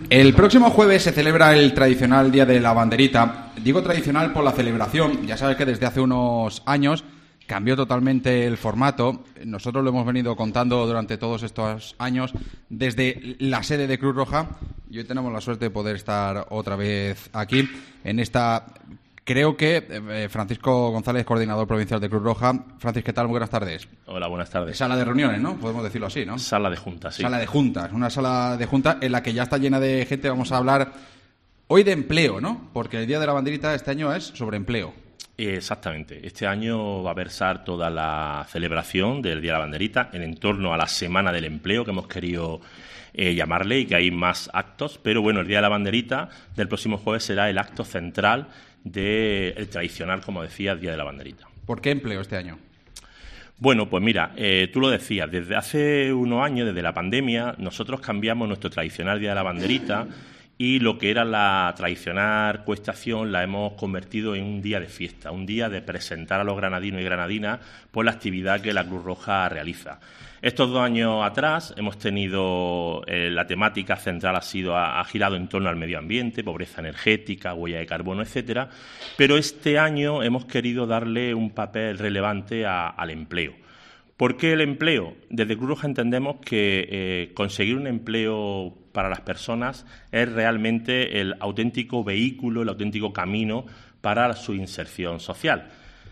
El próximo jueves se celebra el tradicional Día de la Banderita. Digo tradicional por la celebración. Ya sabes que desde hace unos años cambió totalmente el formato. Nosotros lo hemos venido contando durante todos estos años desde la sede de Cruz Roja. Y hoy tenemos la suerte de poder estar otra vez aquí en esta... Creo que Francisco González, coordinador provincial de Cruz Roja. Francis, ¿qué tal? Muy buenas tardes. Hola, buenas tardes. Sala de reuniones, ¿no? Podemos decirlo así, ¿no? Sala de juntas, sí. Sala de juntas, una sala de juntas en la que ya está llena de gente. Vamos a hablar hoy de empleo, ¿no? Porque el Día de la Banderita este año es sobre empleo. Exactamente. Este año va a versar toda la celebración del Día de la Banderita en torno a la Semana del Empleo, que hemos querido llamarle, y que hay más actos. Pero bueno, el Día de la Banderita del próximo jueves será el acto central del tradicional, como decía, Día de la Banderita. ¿Por qué empleo este año? Bueno, pues mira, tú lo decías, desde hace unos años, desde la pandemia, nosotros cambiamos nuestro tradicional Día de la Banderita y lo que era la tradicional cuestación la hemos convertido en un día de fiesta, un día de presentar a los granadinos y granadinas por la actividad que la Cruz Roja realiza. Estos 2 años atrás hemos tenido, la temática central ha girado en torno al medio ambiente, pobreza energética, huella de carbono, etcétera, pero este año hemos querido darle un papel relevante al empleo. ¿Por qué el empleo? Desde Cruz Roja entendemos que conseguir un empleo para las personas es realmente el auténtico vehículo, el auténtico camino para su inserción social.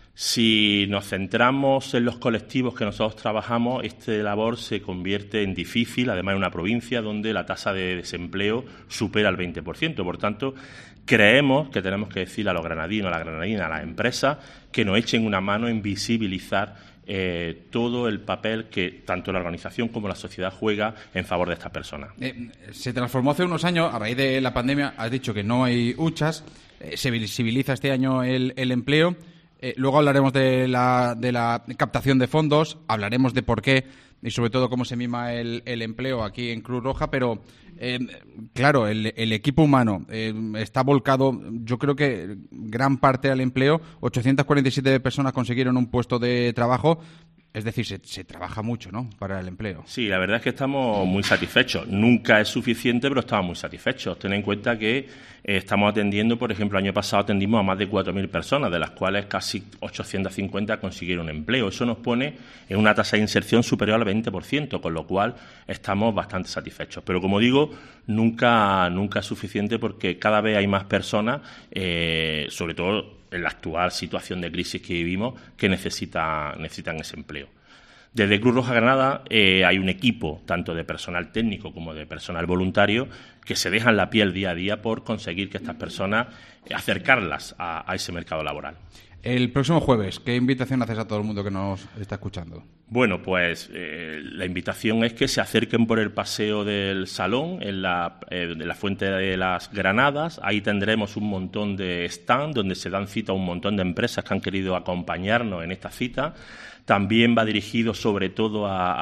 Si nos centramos en los colectivos que nosotros trabajamos, esta labor se convierte en difícil, además en una provincia donde la tasa de desempleo supera el 20%. Por tanto, creemos que tenemos que decirle a los granadinos, a las granadinas, a las empresas, que nos echen una mano en visibilizar todo el papel que tanto la organización como la sociedad juega en favor de estas personas. Se transformó hace unos años, a raíz de la pandemia, has dicho que no hay huchas, se visibiliza este año el empleo. Luego hablaremos de la captación de fondos, hablaremos de por qué y sobre todo cómo se mima el empleo aquí en Cruz Roja, pero claro, el equipo humano está volcado, yo creo que gran parte al empleo. 847 personas consiguieron un puesto de trabajo. Es decir, se trabaja mucho, ¿no?, para el empleo. Sí, la verdad es que estamos muy satisfechos. Nunca es suficiente, pero estamos muy satisfechos. Ten en cuenta que estamos atendiendo, por ejemplo, el año pasado atendimos a más de 4.000 personas, de las cuales casi 850 consiguieron empleo. Eso nos pone en una tasa de inserción superior al 20%, con lo cual estamos bastante satisfechos. Pero, como digo, nunca es suficiente porque cada vez hay más personas, sobre todo en la actual situación de crisis que vivimos, que necesitan ese empleo. Desde Cruz Roja Granada hay un equipo, tanto de personal técnico como de personal voluntario, que se dejan la piel día a día por conseguir que estas personas, acercarlas a ese mercado laboral. El próximo jueves, ¿qué invitación haces a todo el mundo que nos está escuchando? Bueno, pues la invitación es que se acerquen por el paseo del Salón, de la Fuente de las Granadas. Ahí tendremos un montón de stand donde se dan cita a un montón de empresas que han querido acompañarnos en esta cita. También va dirigido sobre todo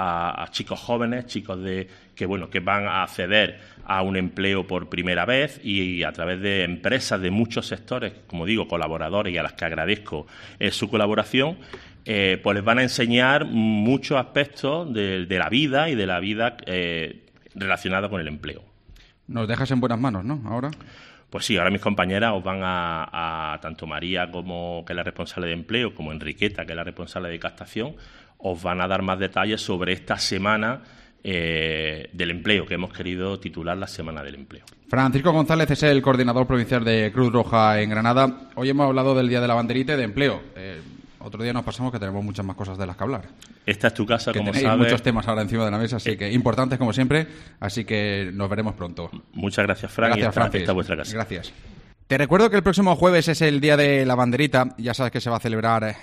a chicos jóvenes, chicos que van a acceder a un empleo por primera vez, y a través de empresas de muchos sectores, como digo, colaboradores, y a las que agradezco su colaboración, pues les van a enseñar muchos aspectos de la vida y de la vida relacionada con el empleo. Nos dejas en buenas manos, ¿no?, ahora. Pues sí, ahora mis compañeras os van a tanto María, como que es la responsable de empleo, como Enriqueta, que es la responsable de captación, os van a dar más detalles sobre esta semana del empleo, que hemos querido titular la Semana del Empleo. Francisco González es el coordinador provincial de Cruz Roja en Granada. Hoy hemos hablado del Día de la Banderita y de empleo. Otro día nos pasamos que tenemos muchas más cosas de las que hablar. Esta es tu casa, como sabes. Hay muchos temas ahora encima de la mesa, así que importantes como siempre, así que nos veremos pronto. Muchas gracias, Fran. Gracias, Francis. Esta es vuestra casa. Gracias. Te recuerdo que el próximo jueves es el Día de la Banderita. Ya sabes que se va a celebrar,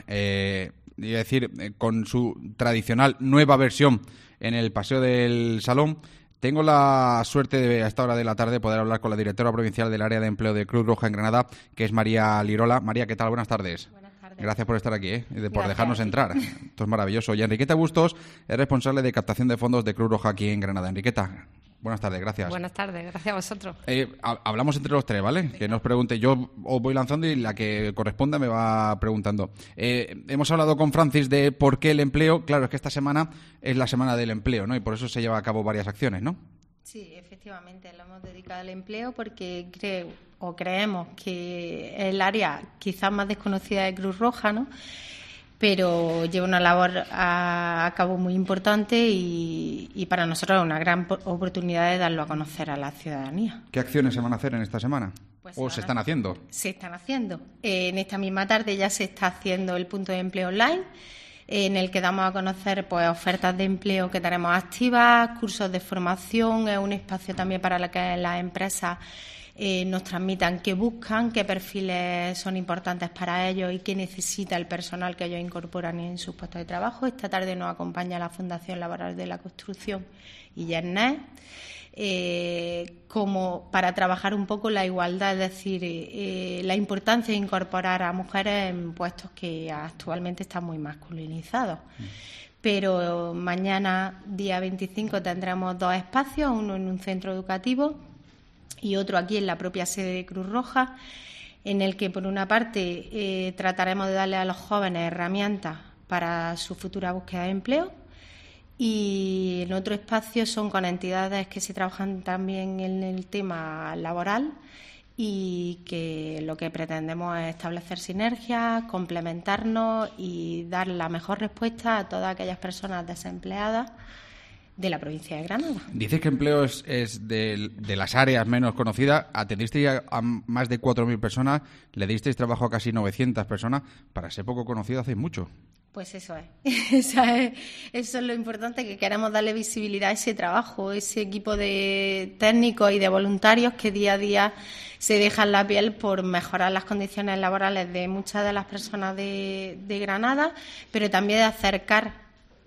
con su tradicional nueva versión en el Paseo del Salón. Tengo la suerte de, a esta hora de la tarde, poder hablar con la directora provincial del área de empleo de Cruz Roja en Granada, que es María Lirola. María, ¿qué tal? Buenas tardes. Gracias por estar aquí, y por dejarnos entrar. Esto es maravilloso. Y Enriqueta Bustos es responsable de captación de fondos de Cruz Roja aquí en Granada. Enriqueta, buenas tardes, gracias. Buenas tardes, gracias a vosotros. Hablamos entre los tres, ¿vale? Que nos pregunte. Yo os voy lanzando y la que corresponda me va preguntando. Hemos hablado con Francis de por qué el empleo. Claro, es que esta semana es la Semana del Empleo, ¿no? Y por eso se lleva a cabo varias acciones, ¿no? Sí, efectivamente, lo hemos dedicado al empleo porque creemos que es el área quizás más desconocida de Cruz Roja, ¿no? Pero lleva una labor a cabo muy importante y para nosotros es una gran oportunidad de darlo a conocer a la ciudadanía. ¿Qué acciones se van a hacer en esta semana? Pues ¿O se están haciendo? Se están haciendo. En esta misma tarde ya se está haciendo el punto de empleo online, en el que damos a conocer pues ofertas de empleo que tenemos activas, cursos de formación, es un espacio también para que las empresas nos transmitan qué buscan, qué perfiles son importantes para ellos y qué necesita el personal que ellos incorporan en sus puestos de trabajo. Esta tarde nos acompaña la Fundación Laboral de la Construcción y Yernet, como para trabajar un poco la igualdad, es decir, la importancia de incorporar a mujeres en puestos que actualmente están muy masculinizados. Pero mañana, día 25, tendremos 2 espacios, uno en un centro educativo y otro aquí en la propia sede de Cruz Roja, en el que, por una parte, trataremos de darle a los jóvenes herramientas para su futura búsqueda de empleo, y en otro espacio son con entidades que se trabajan también en el tema laboral y que lo que pretendemos es establecer sinergias, complementarnos y dar la mejor respuesta a todas aquellas personas desempleadas de la provincia de Granada. Dices que empleo es de las áreas menos conocidas. Atendisteis a más de 4.000 personas, le disteis trabajo a casi 900 personas. Para ser poco conocido hacéis mucho. Pues eso es. Eso es lo importante, que queremos darle visibilidad a ese trabajo, ese equipo de técnicos y de voluntarios que día a día se dejan la piel por mejorar las condiciones laborales de muchas de las personas de Granada, pero también de acercar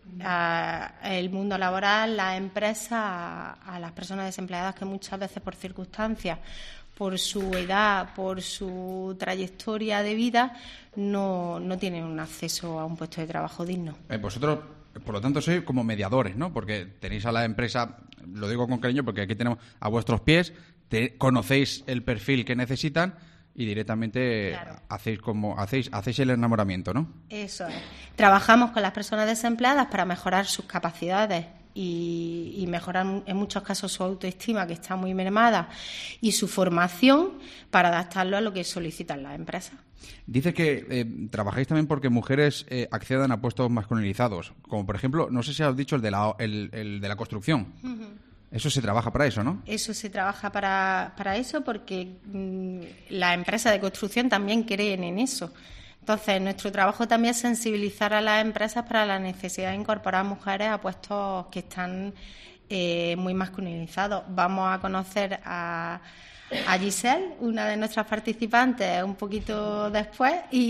el mundo laboral, las empresas, a las personas desempleadas que muchas veces por circunstancias, por su edad, por su trayectoria de vida, no tienen un acceso a un puesto de trabajo digno. Vosotros, por lo tanto, sois como mediadores, ¿no? Porque tenéis a la empresa, lo digo con cariño porque aquí tenemos a vuestros pies, conocéis el perfil que necesitan y directamente claro, hacéis el enamoramiento, ¿no? Eso es. Trabajamos con las personas desempleadas para mejorar sus capacidades y mejorar en muchos casos su autoestima, que está muy mermada, y su formación para adaptarlo a lo que solicitan las empresas. Dices que trabajáis también porque mujeres accedan a puestos masculinizados, como por ejemplo, no sé si has dicho el de la construcción. Uh-huh. Eso se trabaja para eso, ¿no? Eso se trabaja para eso porque las empresas de construcción también creen en eso. Entonces, nuestro trabajo también es sensibilizar a las empresas para la necesidad de incorporar mujeres a puestos que están muy masculinizados. Vamos a conocer a Giselle, una de nuestras participantes, un poquito después,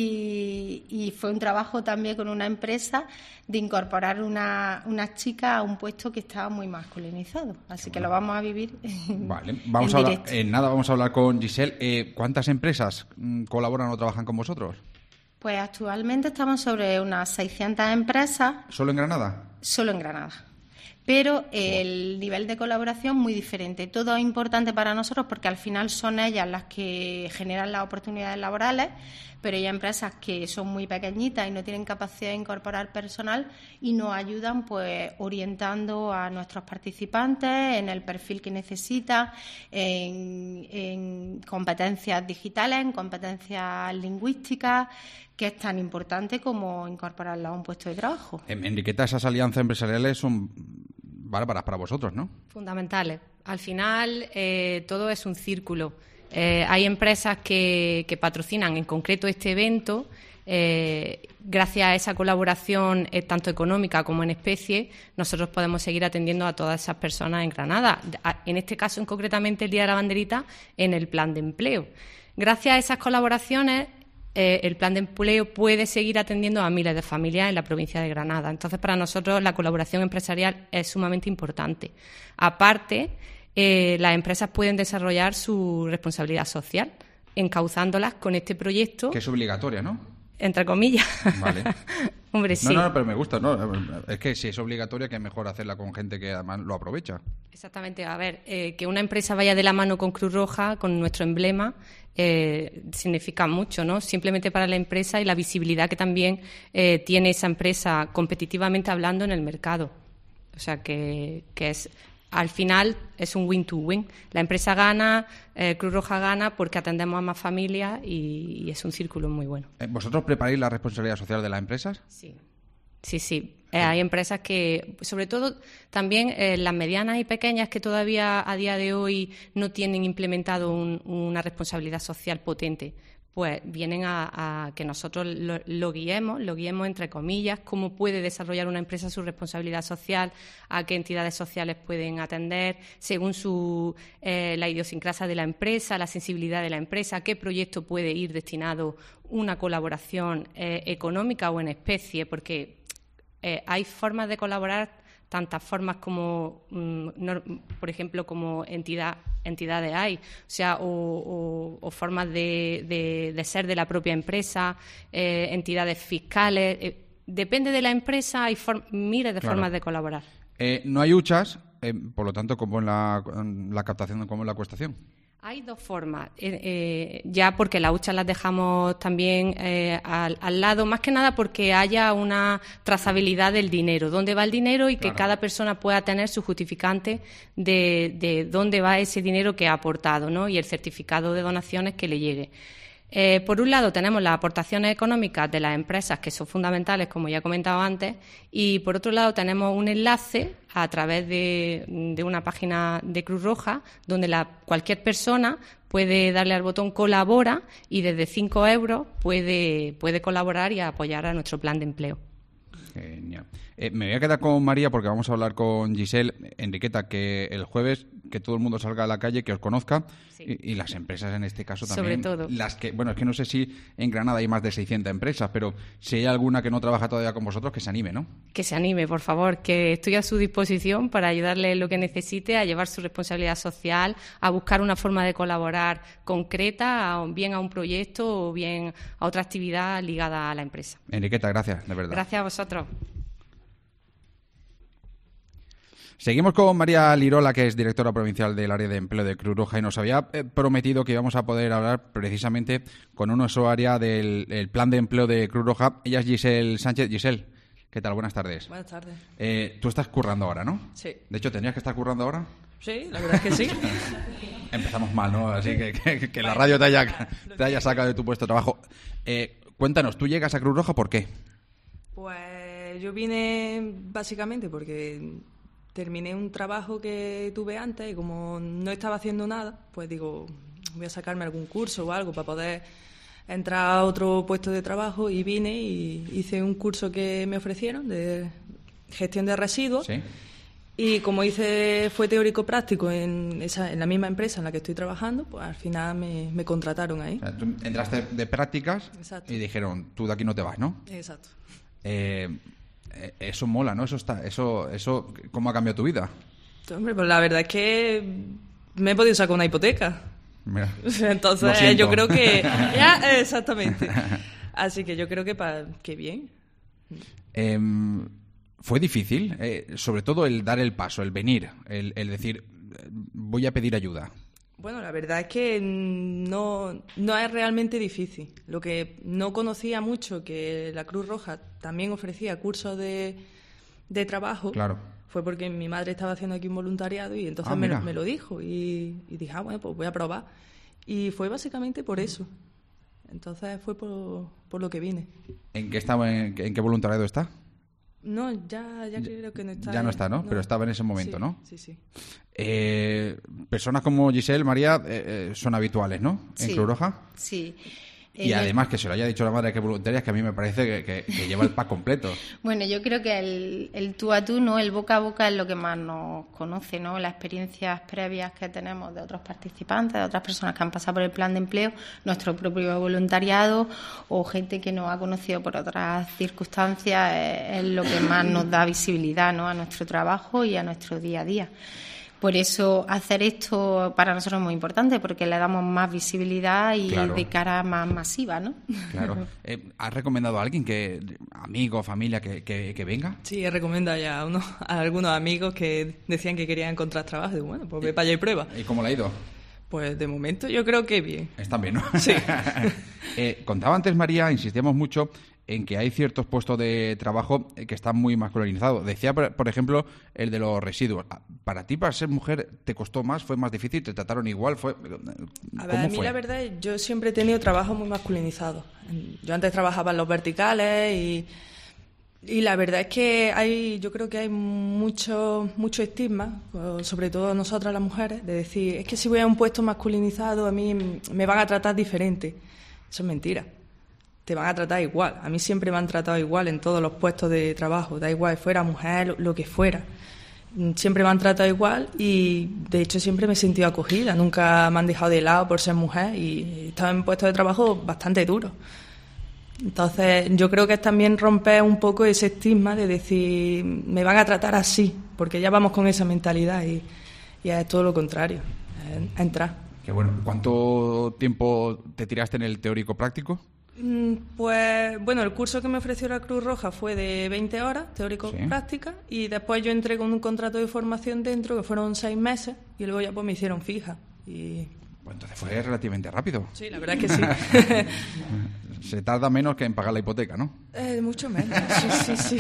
y fue un trabajo también con una empresa de incorporar una chica a un puesto que estaba muy masculinizado. Así que lo vamos a vivir vale, vamos a hablar con Giselle. ¿Cuántas empresas colaboran o trabajan con vosotros? Pues actualmente estamos sobre unas 600 empresas. ¿Solo en Granada? Solo en Granada. Pero el nivel de colaboración muy diferente. Todo es importante para nosotros porque al final son ellas las que generan las oportunidades laborales, pero hay empresas que son muy pequeñitas y no tienen capacidad de incorporar personal y nos ayudan pues orientando a nuestros participantes en el perfil que necesitan, en competencias digitales, en competencias lingüísticas, que es tan importante como incorporarla a un puesto de trabajo. Enriqueta, esas alianzas empresariales son bárbaras para vosotros, ¿no? Fundamentales. Al final, todo es un círculo. Hay empresas que patrocinan en concreto este evento. Gracias a esa colaboración, tanto económica como en especie, nosotros podemos seguir atendiendo a todas esas personas en Granada. En este caso, concretamente, el Día de la Banderita, en el plan de empleo. Gracias a esas colaboraciones, el plan de empleo puede seguir atendiendo a miles de familias en la provincia de Granada. Entonces, para nosotros la colaboración empresarial es sumamente importante. Aparte, las empresas pueden desarrollar su responsabilidad social, encauzándolas con este proyecto. Que es obligatoria, ¿no? Entre comillas. Vale. Hombre, sí. No, pero me gusta, ¿no? Es que si es obligatoria, que es mejor hacerla con gente que además lo aprovecha. Exactamente. A ver, que una empresa vaya de la mano con Cruz Roja, con nuestro emblema, significa mucho, ¿no? Simplemente para la empresa y la visibilidad que también tiene esa empresa competitivamente hablando en el mercado. O sea, que es al final es un win-to-win. La empresa gana, Cruz Roja gana porque atendemos a más familias y es un círculo muy bueno. ¿Vosotros preparáis la responsabilidad social de las empresas? Sí. Hay empresas que, sobre todo también las medianas y pequeñas, que todavía a día de hoy no tienen implementado una responsabilidad social potente, pues vienen a que nosotros lo guiemos entre comillas, cómo puede desarrollar una empresa su responsabilidad social, a qué entidades sociales pueden atender, según la idiosincrasia de la empresa, la sensibilidad de la empresa, qué proyecto puede ir destinado una colaboración económica o en especie, porque hay formas de colaborar, tantas formas como, por ejemplo, como entidades hay, o sea, o formas de ser de la propia empresa, entidades fiscales. Depende de la empresa, hay miles de formas de colaborar. No hay huchas, por lo tanto, como en la captación, como en la acuestación. Hay dos formas, ya porque las huchas las dejamos también al lado, más que nada porque haya una trazabilidad del dinero, dónde va el dinero y que cada persona pueda tener su justificante de dónde va ese dinero que ha aportado, ¿no? Y el certificado de donaciones que le llegue. Por un lado tenemos las aportaciones económicas de las empresas, que son fundamentales, como ya he comentado antes, y por otro lado tenemos un enlace a través de una página de Cruz Roja, donde cualquier persona puede darle al botón colabora y desde 5 euros puede colaborar y apoyar a nuestro plan de empleo. Genial. Me voy a quedar con María porque vamos a hablar con Giselle. Enriqueta, que el jueves que todo el mundo salga a la calle, que os conozca, sí. y las empresas en este caso también. Sobre todo. Las que, bueno, es que no sé si en Granada hay más de 600 empresas, pero si hay alguna que no trabaja todavía con vosotros, que se anime, ¿no? Que se anime, por favor, que estoy a su disposición para ayudarle en lo que necesite, a llevar su responsabilidad social, a buscar una forma de colaborar concreta, bien a un proyecto o bien a otra actividad ligada a la empresa. Enriqueta, gracias, de verdad. Gracias a vosotros. Seguimos con María Lirola, que es directora provincial del área de empleo de Cruz Roja, y nos había prometido que íbamos a poder hablar precisamente con una usuaria del plan de empleo de Cruz Roja. Ella es Giselle Sánchez. Giselle, ¿qué tal? Buenas tardes. Buenas tardes. Tú estás currando ahora, ¿no? Sí. De hecho, ¿tenías que estar currando ahora? Sí, la verdad es que sí. Empezamos mal, ¿no? Así que la radio te haya sacado de tu puesto de trabajo. Cuéntanos, ¿tú llegas a Cruz Roja por qué? Pues yo vine básicamente porque terminé un trabajo que tuve antes y como no estaba haciendo nada, pues digo, voy a sacarme algún curso o algo para poder entrar a otro puesto de trabajo, y vine y hice un curso que me ofrecieron de gestión de residuos. ¿Sí? Y como fue teórico-práctico en la misma empresa en la que estoy trabajando, pues al final me contrataron ahí. O sea, tú entraste de prácticas. Exacto. Y dijeron, tú de aquí no te vas, ¿no? Exacto. Eso mola, ¿no? Eso, ¿cómo ha cambiado tu vida? Hombre, pues la verdad es que me he podido sacar una hipoteca. Mira, entonces yo creo que ya, exactamente. Así que yo creo que bien. ¿Fue difícil? Sobre todo el dar el paso, el venir, el decir, voy a pedir ayuda. Bueno, la verdad es que no es realmente difícil. Lo que no conocía mucho, que la Cruz Roja también ofrecía cursos de trabajo, claro, fue porque mi madre estaba haciendo aquí un voluntariado y entonces me lo dijo. Y dije, bueno, pues voy a probar. Y fue básicamente por eso. Entonces fue por lo que vine. ¿En qué voluntariado está? No, ya creo que no está. Ya no está, ¿no? Pero estaba en ese momento, sí, ¿no? Sí. Personas como Giselle, María, son habituales, ¿no? En Cruz Roja. Sí. Y además que se lo haya dicho la madre que voluntaria, es que a mí me parece que lleva el pack completo. Bueno, yo creo que el tú a tú, ¿no? El boca a boca es lo que más nos conoce, ¿no? Las experiencias previas que tenemos de otros participantes, de otras personas que han pasado por el plan de empleo, nuestro propio voluntariado o gente que nos ha conocido por otras circunstancias, es lo que más nos da visibilidad, ¿no? A nuestro trabajo y a nuestro día a día. Por eso hacer esto para nosotros es muy importante, porque le damos más visibilidad y claro, de cara más masiva, ¿no? Claro. ¿Has recomendado a alguien, amigo, familia, que venga? Sí, he recomendado ya a algunos amigos que decían que querían encontrar trabajo. Digo, bueno, pues ve para allá y prueba. ¿Y cómo le ha ido? Pues de momento yo creo que bien. Están bien, ¿no? Sí. Contaba antes María, insistíamos mucho en que hay ciertos puestos de trabajo que están muy masculinizados. Decía, por ejemplo, el de los residuos. ¿Para ti, para ser mujer, te costó más? ¿Fue más difícil? ¿Te trataron igual? A ver, a mí la verdad es yo siempre he tenido trabajo muy masculinizado. Yo antes trabajaba en los verticales y la verdad es que yo creo que hay mucho estigma, sobre todo nosotras las mujeres, de decir, es que si voy a un puesto masculinizado a mí me van a tratar diferente. Eso es mentira. Te van a tratar igual. A mí siempre me han tratado igual en todos los puestos de trabajo, da igual, fuera mujer, lo que fuera. Siempre me han tratado igual y, de hecho, siempre me he sentido acogida. Nunca me han dejado de lado por ser mujer y he estado en puestos de trabajo bastante duros. Entonces, yo creo que es también romper un poco ese estigma de decir, me van a tratar así, porque ya vamos con esa mentalidad y es todo lo contrario, es entrar. Qué bueno. ¿Cuánto tiempo te tiraste en el teórico práctico? Pues, bueno, el curso que me ofreció la Cruz Roja fue de 20 horas, teórico-práctica, y después yo entré con un contrato de formación dentro, que fueron 6 meses, y luego ya pues me hicieron fija. Pues entonces fue relativamente rápido. Sí, la verdad es que sí. Se tarda menos que en pagar la hipoteca, ¿no? Mucho menos, sí.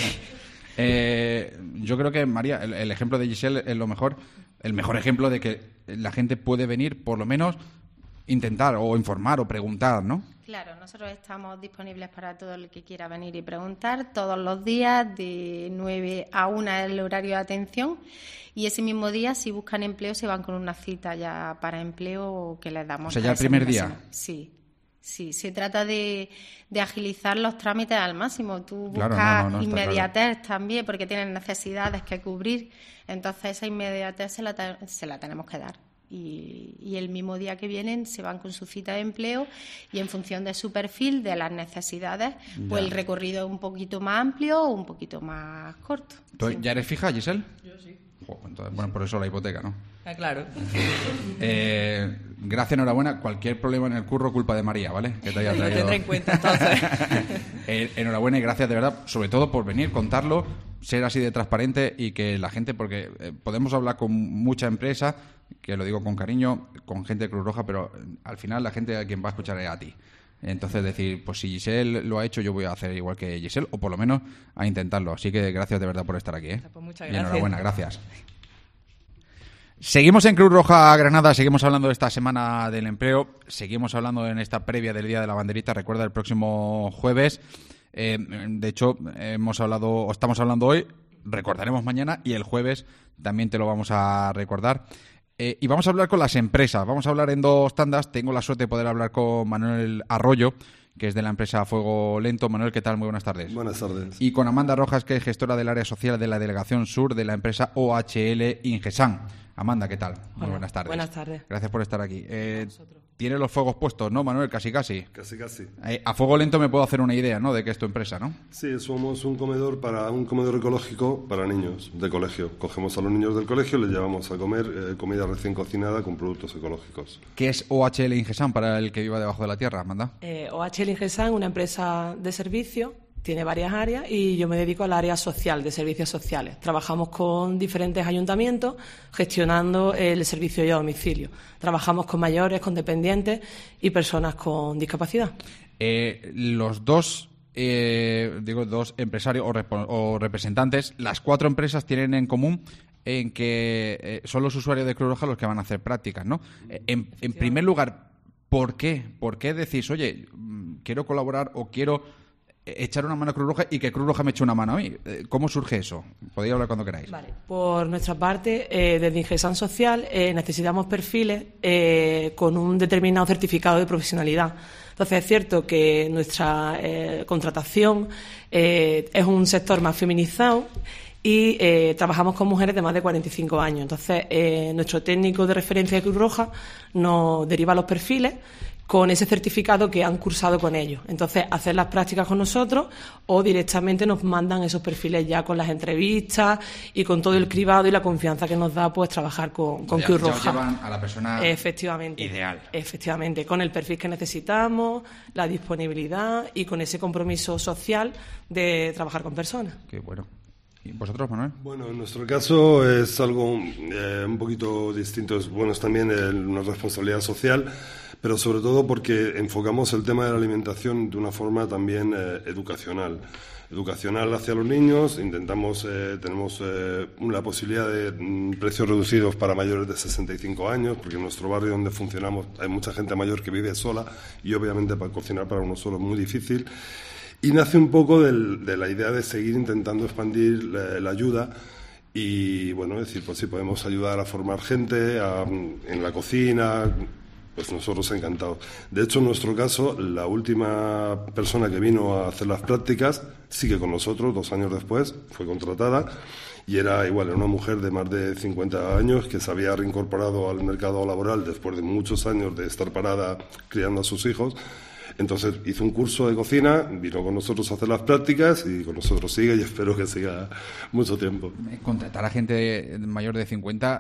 Yo creo que, María, el ejemplo de Giselle es el mejor ejemplo de que la gente puede venir, por lo menos, intentar o informar o preguntar, ¿no? Claro, nosotros estamos disponibles para todo el que quiera venir y preguntar todos los días de 9 a 1 es el horario de atención y ese mismo día si buscan empleo se van con una cita ya para empleo que les damos. O sea, ya el primer día. Sí, se trata de agilizar los trámites al máximo. Tú buscas claro, inmediatez también porque tienen necesidades que cubrir, entonces esa inmediatez se la tenemos que dar. Y el mismo día que vienen se van con su cita de empleo y en función de su perfil, de las necesidades, pues el recorrido es un poquito más amplio o un poquito más corto. ¿Tú ya eres fija, Giselle? Yo sí. Entonces, bueno, por eso la hipoteca, ¿no? Claro. Gracias, enhorabuena. Cualquier problema en el curro, culpa de María, ¿vale? Que te haya traído. Lo tendré en cuenta, entonces. Enhorabuena y gracias de verdad, sobre todo por venir, contarlo, ser así de transparente y que la gente, porque podemos hablar con mucha empresa, que lo digo con cariño, con gente de Cruz Roja, pero al final la gente a quien va a escuchar es a ti. Entonces decir, pues si Giselle lo ha hecho, yo voy a hacer igual que Giselle, o por lo menos a intentarlo. Así que gracias de verdad por estar aquí, ¿eh? Pues muchas gracias. Y enhorabuena, gracias. Seguimos en Cruz Roja Granada, seguimos hablando de esta semana del empleo, seguimos hablando en esta previa del Día de la Banderita, recuerda el próximo jueves. De hecho, estamos hablando hoy, recordaremos mañana y el jueves también te lo vamos a recordar. Y vamos a hablar con las empresas, vamos a hablar en 2 tandas. Tengo la suerte de poder hablar con Manuel Arroyo, que es de la empresa Fuego Lento. Manuel, ¿qué tal? Muy buenas tardes. Buenas tardes. Y con Amanda Rojas, que es gestora del área social de la Delegación Sur de la empresa OHL Ingesan. Amanda, ¿qué tal? Muy buenas tardes. Buenas tardes. Gracias por estar aquí. Tiene los fuegos puestos, ¿no, Manuel? Casi. Casi. A Fuego Lento me puedo hacer una idea, ¿no?, de que es tu empresa, ¿no? Sí, somos un comedor ecológico para niños de colegio. Cogemos a los niños del colegio, les llevamos a comer comida recién cocinada con productos ecológicos. ¿Qué es OHL Ingesan para el que viva debajo de la tierra, Amanda? OHL Ingesan, una empresa de servicio, tiene varias áreas y yo me dedico al área social, de servicios sociales. Trabajamos con diferentes ayuntamientos gestionando el servicio a domicilio. Trabajamos con mayores, con dependientes y personas con discapacidad. Los dos empresarios o representantes, las 4 empresas tienen en común en que son los usuarios de Cruz Roja los que van a hacer prácticas, ¿no? En primer lugar, ¿por qué? ¿Por qué decís, oye, quiero colaborar o quiero echar una mano a Cruz Roja y que Cruz Roja me eche una mano a mí? ¿Cómo surge eso? Podéis hablar cuando queráis. Vale. Por nuestra parte, desde Ingesan Social necesitamos perfiles con un determinado certificado de profesionalidad. Entonces, es cierto que nuestra contratación es un sector más feminizado y trabajamos con mujeres de más de 45 años. Entonces, nuestro técnico de referencia de Cruz Roja nos deriva los perfiles con ese certificado que han cursado con ellos. Entonces, hacer las prácticas con nosotros o directamente nos mandan esos perfiles ya con las entrevistas y con todo el cribado y la confianza que nos da pues trabajar con Cruz Roja. Ya llevan a la persona efectivamente, ideal. Efectivamente, con el perfil que necesitamos, la disponibilidad y con ese compromiso social de trabajar con personas. Qué bueno. ¿Y vosotros, Manuel? Bueno, en nuestro caso es algo un poquito distinto. Es también una responsabilidad social, pero sobre todo porque enfocamos el tema de la alimentación de una forma también educacional hacia los niños. Tenemos la posibilidad de precios reducidos para mayores de 65 años, porque en nuestro barrio donde funcionamos hay mucha gente mayor que vive sola y obviamente para cocinar para uno solo es muy difícil. Y nace un poco de la idea de seguir intentando expandir la ayuda y, bueno, es decir, pues si podemos ayudar a formar gente en la cocina, pues nosotros encantados. De hecho, en nuestro caso, la última persona que vino a hacer las prácticas sigue con nosotros 2 años después, fue contratada y era una mujer de más de 50 años que se había reincorporado al mercado laboral después de muchos años de estar parada criando a sus hijos. Entonces hizo un curso de cocina, vino con nosotros a hacer las prácticas y con nosotros sigue y espero que siga mucho tiempo. Contratar a gente mayor de 50,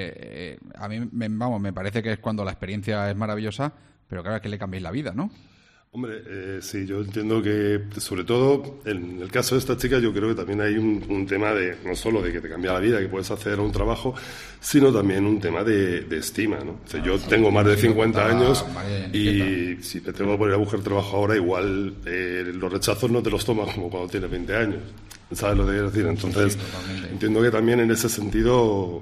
a mí me parece que es cuando la experiencia es maravillosa, pero claro, es que le cambiéis la vida, ¿no? Hombre, sí, yo entiendo que, sobre todo, en el caso de esta chica, yo creo que también hay un tema no solo de que te cambia la vida, que puedes hacer un trabajo, sino también un tema de estima, ¿no? O sea, yo tengo más de 50 años y si me tengo que poner a buscar trabajo ahora, igual los rechazos no te los tomas como cuando tienes 20 años. ¿Sabes lo que quiero decir? Entonces, entiendo que también en ese sentido...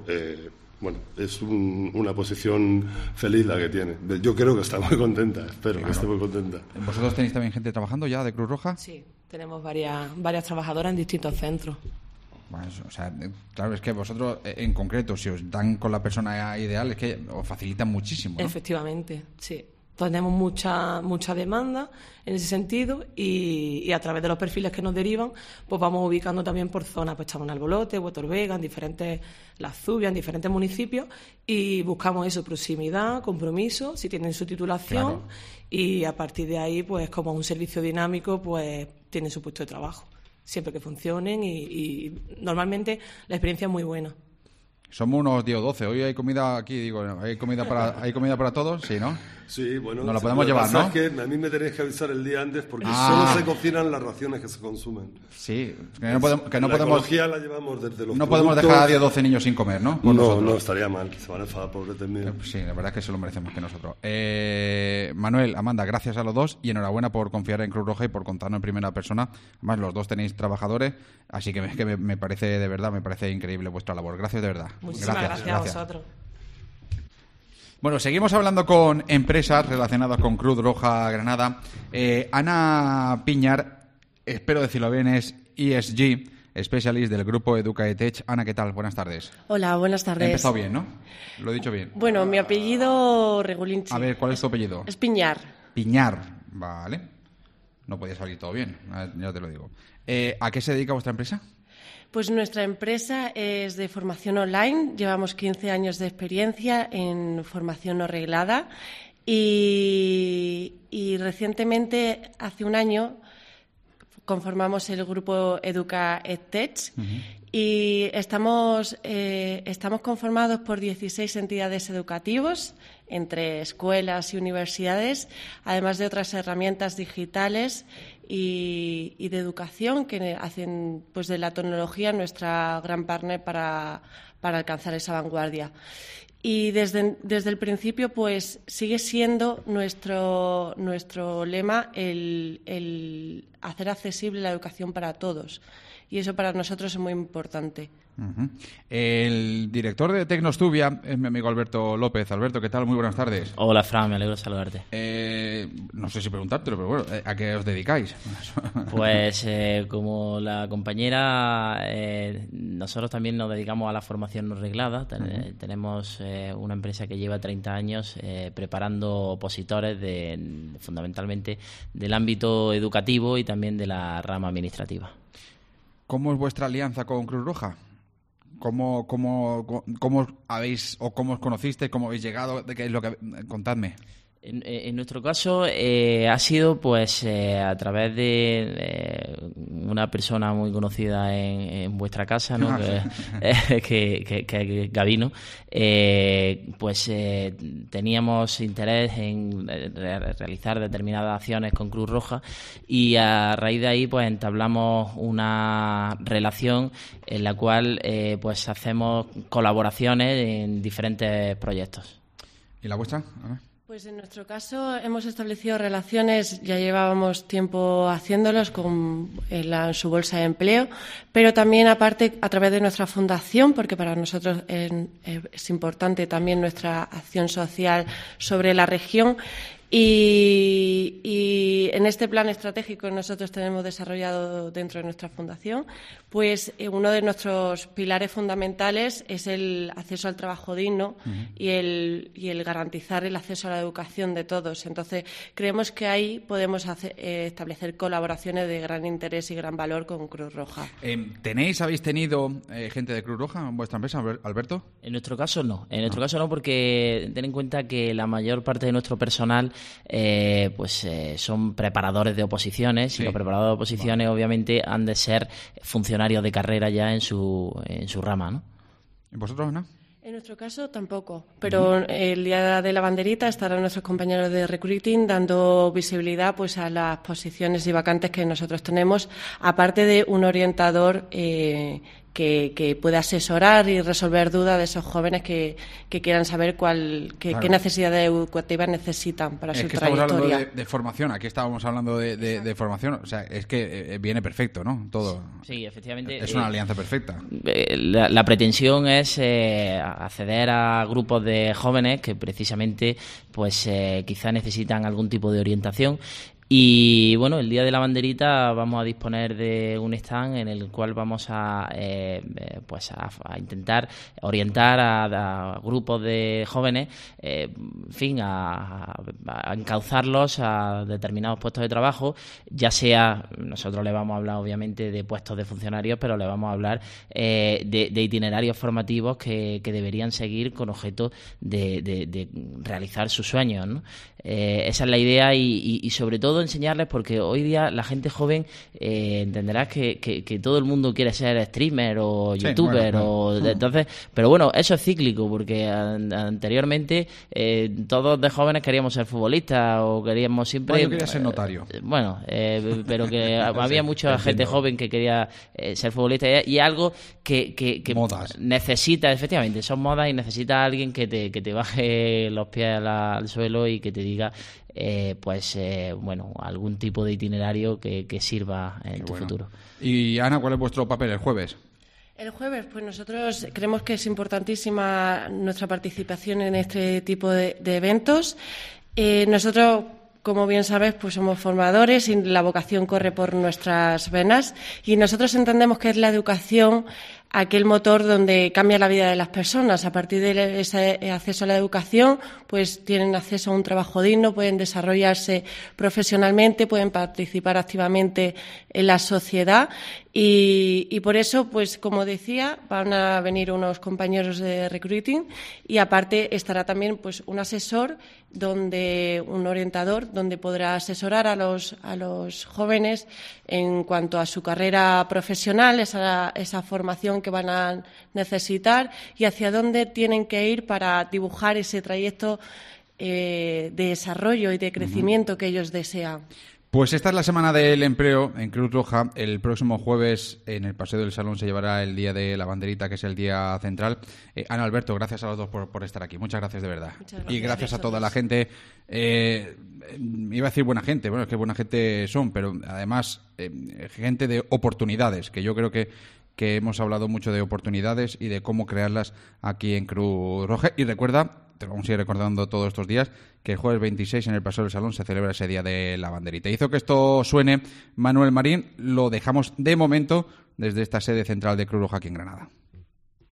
es una posición feliz la que tiene. Yo creo que está muy contenta, espero que esté muy contenta. ¿Vosotros tenéis también gente trabajando ya de Cruz Roja? Sí, tenemos varias trabajadoras en distintos centros. Bueno, o sea, claro, es que vosotros en concreto, si os dan con la persona ideal, es que os facilitan muchísimo, ¿no? Efectivamente, sí. Tenemos mucha demanda en ese sentido y a través de los perfiles que nos derivan, pues vamos ubicando también por zonas. Pues estamos en Albolote, Huerto Vega, Las Zubias, en diferentes municipios y buscamos eso, proximidad, compromiso, si tienen su titulación, claro. Y a partir de ahí, pues como un servicio dinámico, pues tienen su puesto de trabajo. Siempre que funcionen y normalmente la experiencia es muy buena. Somos unos 10 o 12. Hoy hay comida aquí, digo, ¿hay comida para todos? Sí, ¿no? Sí, bueno. Nos la podemos llevar, ¿no? Es que a mí me tenéis que avisar el día antes porque solo se cocinan las raciones que se consumen. Sí, que no podemos... ecología la llevamos desde los No podemos dejar a 10 o 12 niños sin comer, ¿no? No, estaría mal. Se van a enfadar, pobres míos. Sí, la verdad es que se lo merecemos que nosotros. Manuel, Amanda, gracias a los dos y enhorabuena por confiar en Cruz Roja y por contarnos en primera persona. Además, los dos tenéis trabajadores, así que me parece, de verdad, me parece increíble vuestra labor. Gracias, de verdad. Muchísimas gracias a vosotros. Bueno, seguimos hablando con empresas relacionadas con Cruz Roja Granada. Ana Piñar, espero decirlo bien, es ESG, Specialist del grupo EducaEdTech. Ana, ¿qué tal? Buenas tardes. Hola, buenas tardes. He empezado bien, ¿no? Lo he dicho bien. Bueno, mi apellido Regulinchi. A ver, ¿cuál es tu apellido? Es Piñar. Piñar, vale. No podía salir todo bien, ya te lo digo. ¿A qué se dedica vuestra empresa? Pues nuestra empresa es de formación online. Llevamos 15 años de experiencia en formación no reglada y recientemente, hace un año, conformamos el grupo EducaEdTech y estamos conformados por 16 entidades educativas entre escuelas y universidades, además de otras herramientas digitales y de educación que hacen pues de la tecnología nuestra gran partner para alcanzar esa vanguardia. Y desde el principio pues sigue siendo nuestro lema el hacer accesible la educación para todos. Y eso para nosotros es muy importante. Uh-huh. El director de Tecnostubia es mi amigo Alberto López. Alberto, ¿qué tal? Muy buenas tardes. Hola, Fran, me alegro de saludarte. No sé si preguntártelo, pero bueno, ¿a qué os dedicáis? Pues como la compañera, nosotros también nos dedicamos a la formación no reglada. Tenemos una empresa que lleva 30 años preparando opositores fundamentalmente del ámbito educativo y también de la rama administrativa. ¿Cómo es vuestra alianza con Cruz Roja? ¿Cómo habéis o cómo os conocisteis? ¿Cómo habéis llegado? ¿De qué es lo que contadme? En nuestro caso ha sido pues a través de una persona muy conocida en vuestra casa, ¿no? que es Gabino. Pues teníamos interés en realizar determinadas acciones con Cruz Roja y a raíz de ahí pues entablamos una relación en la cual pues hacemos colaboraciones en diferentes proyectos. ¿Y la vuestra? Pues en nuestro caso hemos establecido relaciones, ya llevábamos tiempo haciéndolos con su bolsa de empleo, pero también aparte a través de nuestra fundación, porque para nosotros es importante también nuestra acción social sobre la región. Y en este plan estratégico que nosotros tenemos desarrollado dentro de nuestra fundación, pues uno de nuestros pilares fundamentales es el acceso al trabajo digno y el garantizar el acceso a la educación de todos. Entonces, creemos que ahí podemos establecer colaboraciones de gran interés y gran valor con Cruz Roja. ¿Habéis tenido gente de Cruz Roja en vuestra empresa, Alberto? En nuestro caso no. En nuestro caso no, porque ten en cuenta que la mayor parte de nuestro personal son preparadores de oposiciones, sí. Y los preparadores de oposiciones obviamente han de ser funcionarios de carrera ya en su rama, ¿no? ¿Y vosotros, no? En nuestro caso tampoco, pero el día de la banderita estarán nuestros compañeros de recruiting dando visibilidad pues a las posiciones y vacantes que nosotros tenemos, aparte de un orientador que pueda asesorar y resolver dudas de esos jóvenes que quieran saber qué necesidades educativas necesitan para su trayectoria. Estamos hablando de formación, aquí estábamos hablando de formación, o sea, es que viene perfecto, ¿no? Todo. Sí, efectivamente. Es una alianza perfecta. La pretensión es acceder a grupos de jóvenes que precisamente pues quizá necesitan algún tipo de orientación. Y bueno, el día de la banderita vamos a disponer de un stand en el cual vamos a intentar orientar a grupos de jóvenes, a encauzarlos a determinados puestos de trabajo, ya sea, nosotros le vamos a hablar obviamente de puestos de funcionarios, pero le vamos a hablar de itinerarios formativos que deberían seguir con objeto de realizar sus sueños, ¿no? Esa es la idea y sobre todo enseñarles, porque hoy día la gente joven entenderá que todo el mundo quiere ser streamer o youtuber, entonces, pero bueno, eso es cíclico, porque anteriormente todos de jóvenes queríamos ser futbolistas o queríamos siempre... Yo quería ser notario. Pero que había mucha gente joven que quería ser futbolista y algo que necesita, efectivamente, son modas y necesita alguien que te baje los pies al suelo y que te diga algún tipo de itinerario que sirva en tu futuro. Y Ana, ¿cuál es vuestro papel el jueves? El jueves, pues nosotros creemos que es importantísima nuestra participación en este tipo de eventos. Nosotros, como bien sabes, pues somos formadores y la vocación corre por nuestras venas y nosotros entendemos que es la educación aquel motor donde cambia la vida de las personas. A partir de ese acceso a la educación, pues tienen acceso a un trabajo digno, pueden desarrollarse profesionalmente, pueden participar activamente en la sociedad y por eso, pues como decía, van a venir unos compañeros de recruiting y aparte estará también pues un asesor, un orientador, donde podrá asesorar a los jóvenes en cuanto a su carrera profesional, esa formación que van a necesitar y hacia dónde tienen que ir para dibujar ese trayecto de desarrollo y de crecimiento que ellos desean. Pues esta es la semana del empleo en Cruz Roja. El próximo jueves en el Paseo del Salón se llevará el Día de la Banderita, que es el día central. Ana, Alberto, gracias a los dos por estar aquí. Muchas gracias de verdad. Y gracias a toda la gente. Iba a decir buena gente, bueno, es que buena gente son, pero además gente de oportunidades, que yo creo que hemos hablado mucho de oportunidades y de cómo crearlas aquí en Cruz Roja. Y recuerda, te lo vamos a ir recordando todos estos días, que el jueves 26 en el Paseo del Salón se celebra ese Día de la Banderita. Hizo que esto suene Manuel Marín, lo dejamos de momento desde esta sede central de Cruz Roja aquí en Granada.